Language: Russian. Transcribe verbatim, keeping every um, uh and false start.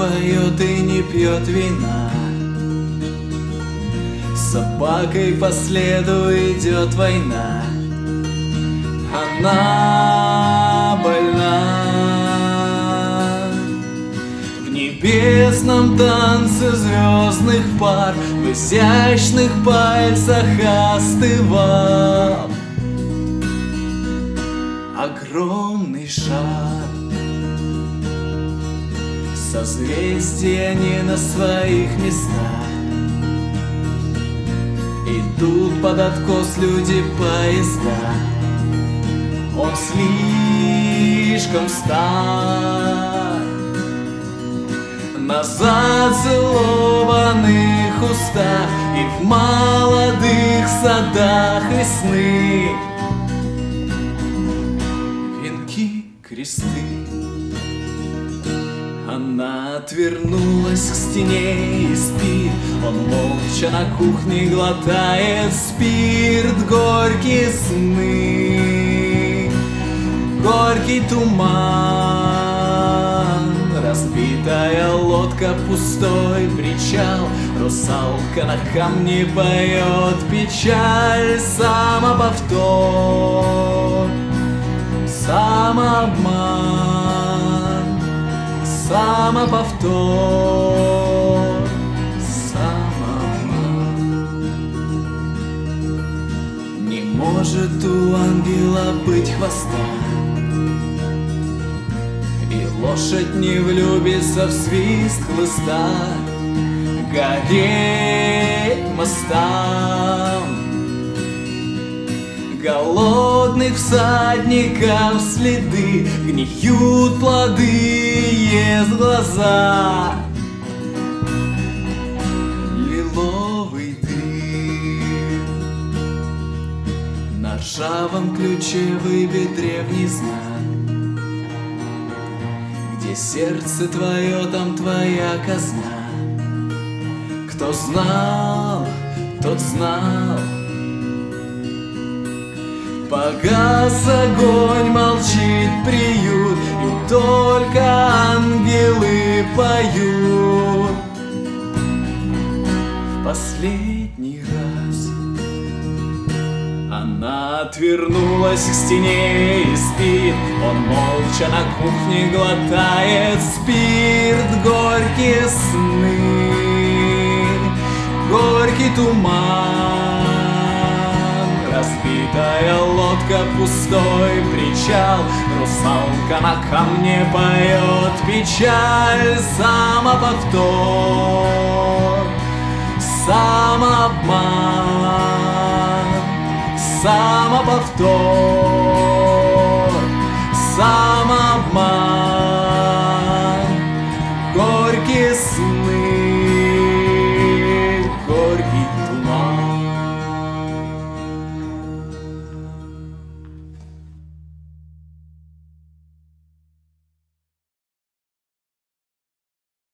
поет и не пьет вина. С собакой по следу идет война. Она больна. В небесном танце звездных пар, в изящных пальцах остывал огромный шар. Созвездия не на своих местах, идут под откос люди поезда. Он слишком стар. На зацелованных устах и в молодых садах и сны венки, кресты. Она отвернулась к стене и спит. Он молча на кухне глотает спирт. Горькие сны, горький туман, разбитая лодка, пустой причал. Русалка на камне поет печаль. Самоповтор, самообман, самоповтор, самообман. Не может у ангела быть хвоста, и лошадь не влюбится в свист хлыста. Гореть мостам голодных всадников следы, гниют плоды, ест глаза лиловый дым. На ржавом ключе выбит древний знак. Где сердце твое, там твоя казна. Кто знал, тот знал. Погас огонь, молчит приют, и только ангелы поют. В последний раз она отвернулась к стене и спит. Он молча на кухне глотает спирт. Горькие сны, горький туман, разбитая лодка, пустой причал. Русалка на камне поет печаль. Самоповтор, самообман, самоповтор.